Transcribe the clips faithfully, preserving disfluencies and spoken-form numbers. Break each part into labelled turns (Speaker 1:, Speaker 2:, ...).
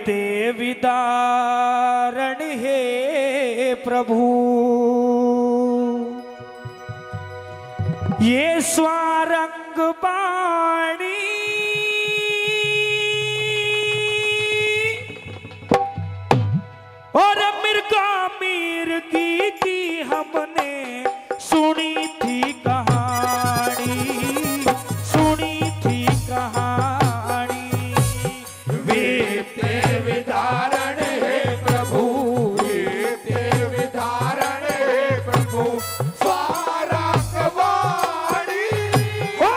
Speaker 1: ते विदारण हे प्रभु, ये स्वारंग बाणी और मिर्गा मिर्गी की हमने सुनी थी कहानी, सुनी थी कहानी। वे ते विदारण है प्रभु,
Speaker 2: वे ते विदारण है प्रभु, स्वारंग बाणी
Speaker 1: ओ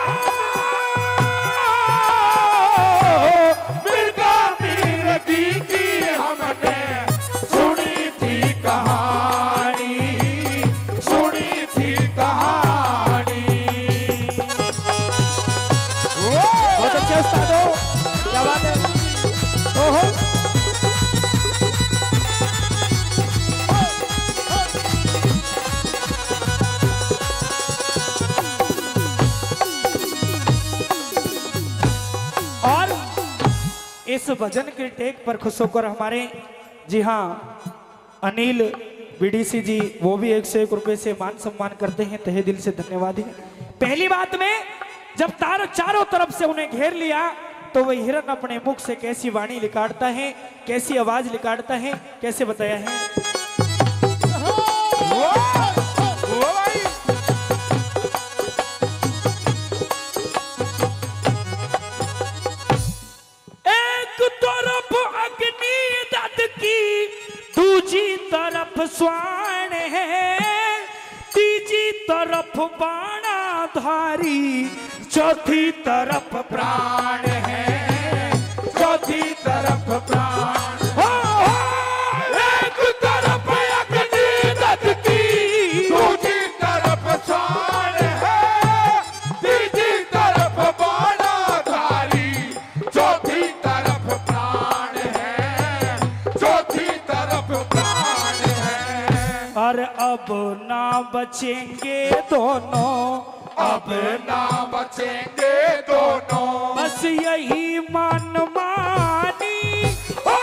Speaker 2: मिर्गा मिर्गी की हमने सुनी थी कहानी, सुनी थी कहानी।
Speaker 1: बहुत अच्छे उस्ताद हो, क्या बात है। ओहो और इस भजन के टेक पर खुश होकर हमारे जी हाँ अनिल बीडीसी जी वो भी एक सौ एक रुपए से मान सम्मान करते हैं, तहे दिल से धन्यवाद है। पहली बात में जब तार चारों तरफ से उन्हें घेर लिया तो वह हिरन अपने मुख से कैसी वाणी निकालता है, कैसी आवाज निकालता है, कैसे बताया है। एक तरफ अग्नि दत्त की, दूजी तरफ स्वाण है, तीजी तरफ बाणाधारी, चौथी तरफ प्राण है, चौथी तरफ प्राण। हो, हो,
Speaker 2: एक तरफ अग्नि दत्त की, दूसरी तरफ स्वाण है, तीसरी तरफ बाणाधारी, चौथी तरफ प्राण है, चौथी तरफ प्राण है।
Speaker 1: और अब ना बचेंगे दोनों,
Speaker 2: अब ना बचेंगे दोनों,
Speaker 1: बस यही मान मानी। ओ,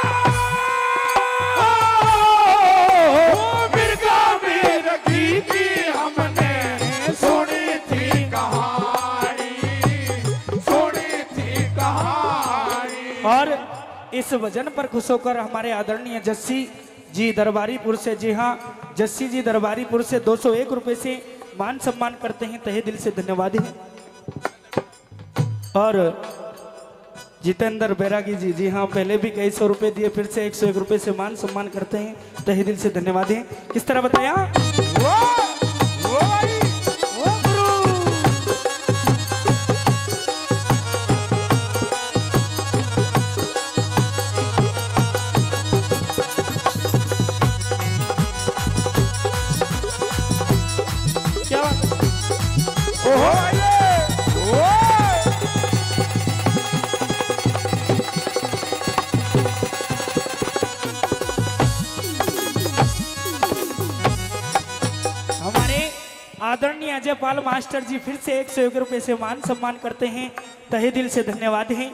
Speaker 2: मिर्गा मिर्गी की हमने सुनी थी कहानी, सुनी थी कहानी।
Speaker 1: और इस वजन पर खुश होकर हमारे आदरणीय जस्सी जी दरबारीपुर से, जी हाँ जस्सी जी दरबारीपुर से दो सौ एक रुपए से मान सम्मान करते हैं, तहे दिल से धन्यवाद है। और जितेंद्र बैरागी जी, जी हाँ पहले भी कई सौ रुपए दिए, फिर से एक सौ एक रुपए से मान सम्मान करते हैं, तहे दिल से धन्यवाद है। किस तरह बताया।
Speaker 2: वो, वो भाई,
Speaker 1: ओ गुरु क्या बात?
Speaker 2: ओहो ये, ओ
Speaker 1: हमारे आदरणीय अजय पाल मास्टर जी फिर से एक सौ एक रुपए से मान सम्मान करते हैं, तहे दिल से धन्यवाद है।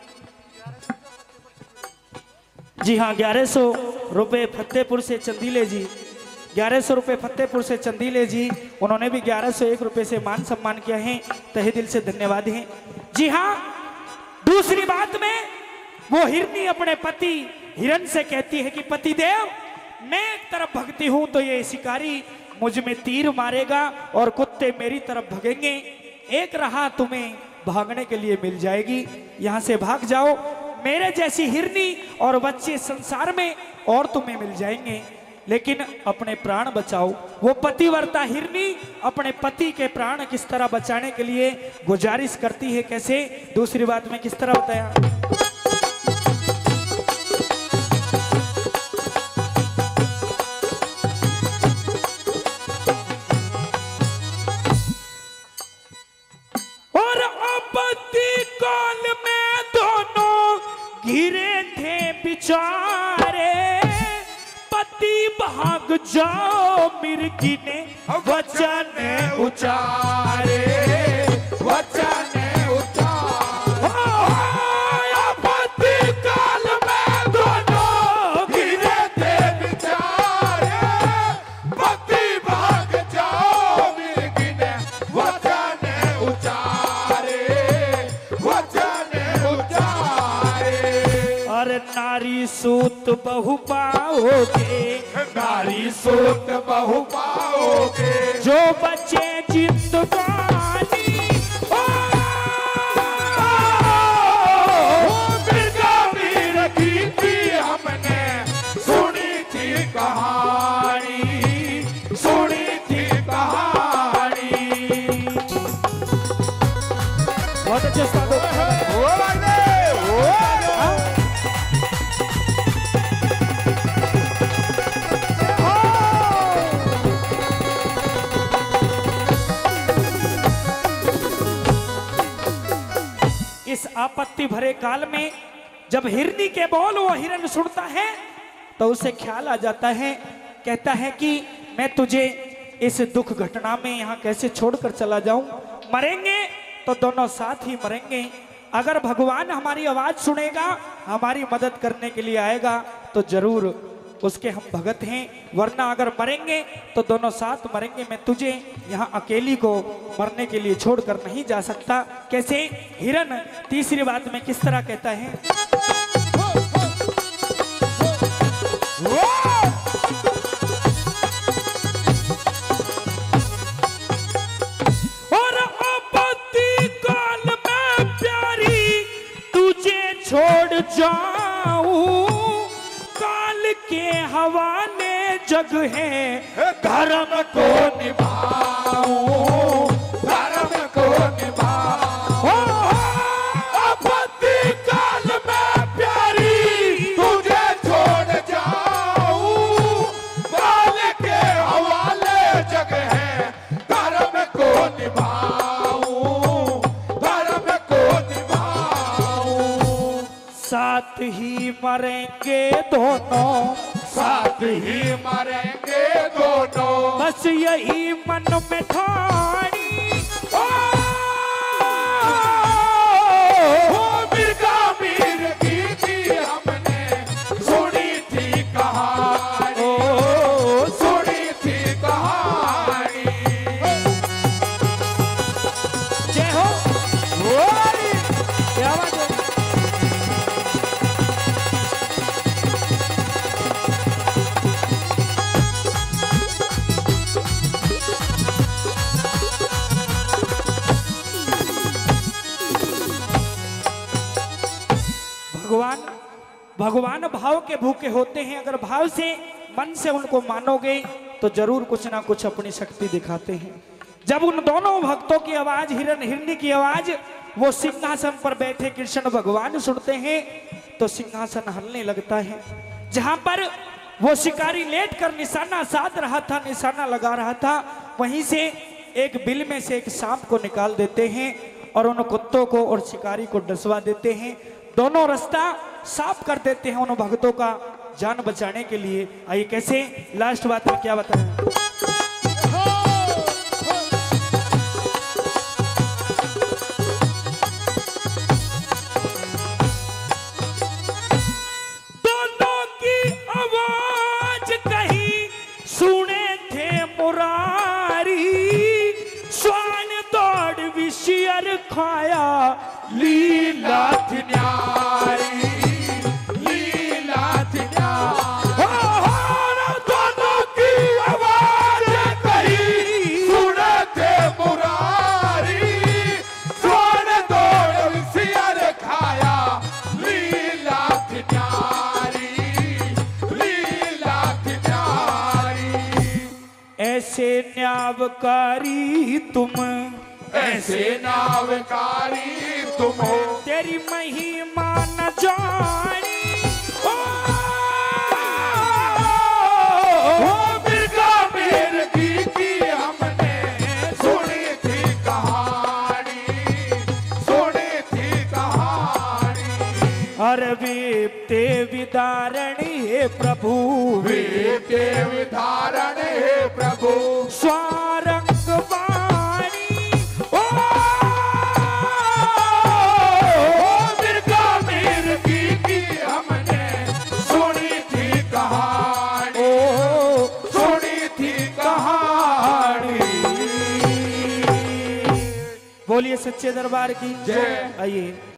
Speaker 1: जी हाँ ग्यारह सौ रुपए फतेहपुर से चंदीले जी, ग्यारह सौ रुपए फतेहपुर से चंदीले जी, उन्होंने भी ग्यारह सौ एक रुपए से मान सम्मान किया है, तहे दिल से धन्यवाद है। जी हाँ दूसरी बात में वो हिरनी अपने पति हिरन से कहती है कि पति देव मैं एक तरफ भगती हूं तो ये शिकारी मुझ में तीर मारेगा और कुत्ते मेरी तरफ भगेंगे, एक राह तुम्हें भागने के लिए मिल जाएगी, यहाँ से भाग जाओ, मेरे जैसी हिरनी और बच्चे संसार में और तुम्हें मिल जाएंगे, लेकिन अपने प्राण बचाओ। वो पतिव्रता हिरनी अपने पति के प्राण किस तरह बचाने के लिए गुजारिश करती है, कैसे, दूसरी बात में किस तरह बताया। और आपत्ति काल में दोनों घिरे थे बिचारे, पति भाग जाओ मिर्गी ने वचन
Speaker 2: उचारे, वचन उचारे। आपत्ति काल में दोनों
Speaker 1: और नारी सूत बहु पाओगे,
Speaker 2: नारी सूत बहु पाओगे,
Speaker 1: जो बचे जिंदगानी
Speaker 2: ओ मिर्जा मीर की थी हमने सुनी थी कहानी, सुनी थी कहानी।
Speaker 1: बहुत अच्छे उस्ताद हो।
Speaker 2: ओ भाई ने, ओ
Speaker 1: इस आपत्ति भरे काल में जब हिरनी के बोल वो हिरन सुनता है तो उसे ख्याल आ जाता है, कहता है कि मैं तुझे इस दुख घटना में यहाँ कैसे छोड़कर चला जाऊं, मरेंगे तो दोनों साथ ही मरेंगे। अगर भगवान हमारी आवाज सुनेगा, हमारी मदद करने के लिए आएगा तो जरूर उसके हम भगत हैं, वरना अगर मरेंगे तो दोनों साथ मरेंगे। मैं तुझे यहाँ अकेली को मरने के लिए छोड़कर नहीं जा सकता। कैसे हिरन तीसरी बात में किस तरह कहता है,
Speaker 2: और आपत्ति काल में प्यारी तुझे छोड़ जाऊं,
Speaker 1: काल के हवाले जग है
Speaker 2: धर्म को निभाऊं, धर्म को निभाऊं। आपत्ति काल में प्यारी तुझे छोड़ जाऊं, काल के हवाले जग है धर्म को निभाऊं, धर्म को निभाऊं।
Speaker 1: साथ ही मरेंगे दोनों,
Speaker 2: साथ ही मरेंगे दोनों,
Speaker 1: बस यही मन में ठानी।
Speaker 2: ओ मिर्जा मीर की थी हमने सुनी थी कहानी,
Speaker 1: ओ
Speaker 2: सुनी थी कहानी।
Speaker 1: जय हो,
Speaker 2: ओए
Speaker 1: क्या बात है। भगवान भगवान भाव के भूखे होते हैं। अगर भाव से मन से उनको मानोगे तो जरूर कुछ ना कुछ अपनी शक्ति दिखाते हैं। जब उन दोनों भक्तों की आवाज, हिरन हिरनी की आवाज, वो सिंहासन पर बैठे कृष्ण भगवान सुनते हैं तो सिंहासन हिलने लगता है। जहां पर वो शिकारी लेट कर निशाना साध रहा था, निशाना लगा रहा था, वहीं से एक बिल में से एक सांप को निकाल देते हैं और उन कुत्तों को और शिकारी को डसवा देते हैं। दोनों रास्ता साफ कर देते हैं उन भक्तों का जान बचाने के लिए। आइए कैसे लास्ट बात में क्या बताएं।
Speaker 2: दोनों की आवाज कही सुने थे मुरारी, स्वान दौड़ विशियर खाया लीला थी न्यारी, लीला थी न्यारी। दोनों की आवाज कही सुने थे मुरारी, स्वान दौड़ विशियर खाया लीला थी न्यारी, लीला थी न्यारी।
Speaker 1: ऐसे न्यावकारी तुम,
Speaker 2: ऐसे नावकारी तुम हो,
Speaker 1: तेरी महिमा न जानी।
Speaker 2: ओ मिर्जा मीर की थी हमने सुनी थी कहानी, सुनी थी कहानी।
Speaker 1: हर विपते विदारणी हे प्रभु,
Speaker 2: वीते विधारण हे प्रभु,
Speaker 1: स्वारंग वाणी।
Speaker 2: ओ मिर्जा मीर की थी हमने सुनी थी कहानी,
Speaker 1: ओ
Speaker 2: सुनी थी कहानी।
Speaker 1: बोलिए सच्चे दरबार की
Speaker 2: जय।
Speaker 1: आइए